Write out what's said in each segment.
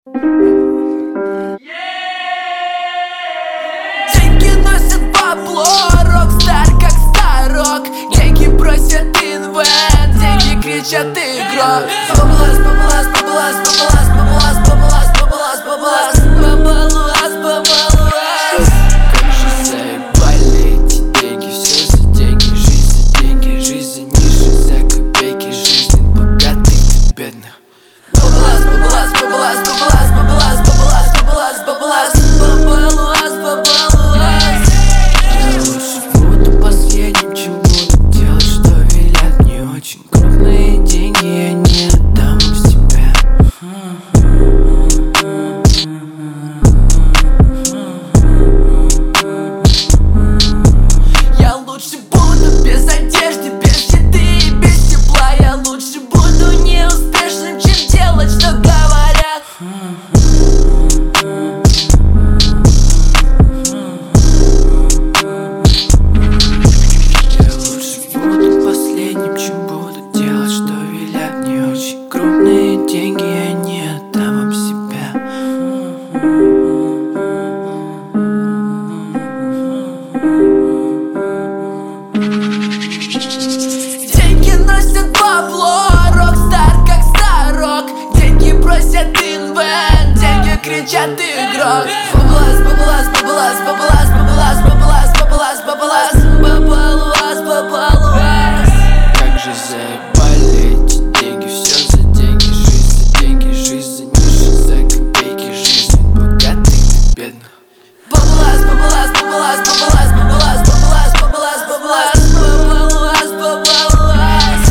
Деньги носят бабло, рокстар как старок. Деньги просят инвент, деньги кричат игрок. Баблас, баблас, баблас, баблас, баблас, баблас, баблас, баблас, баблас, баблас. Как же заебали эти деньги, все за деньги, жизнь за деньги, жизнь за ниши, за копейки, жизнь богатых и бедных. Баблас, баблас, баблас, баблас, баблас, баблас, баблас, баблас, баблас, баблас. Я лучше буду последним, чем буду делать, что велят мне очень крупные деньги, я не отдам в себя. Я лучше буду без одежды, без еды и без тепла. Я лучше буду неуспешным, чем делать, что говорят. Я лучше буду последним, чем буду делать, что велят мне очень крупные деньги, я не отдам вам себя. Деньги носят бабло, рокстар как старок. Деньги просят инвент, деньги кричат игрок. Баблас, баблас, баблас, баблас, баблас, баблас, баблас, баблас, баблас, баблас. Как же заебали эти деньги, все за деньги, жизнь за деньги, жизнь за ниши, за копейки, жизнь богатых и бедных. Баблас, баблас, баблас, баблас, баблас, баблас, баблас, баблас, баблас, баблас.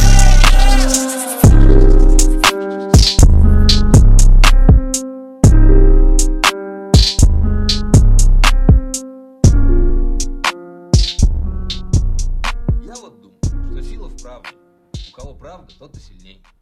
Я вот думаю, что сила в правде. У кого правда, тот и сильней.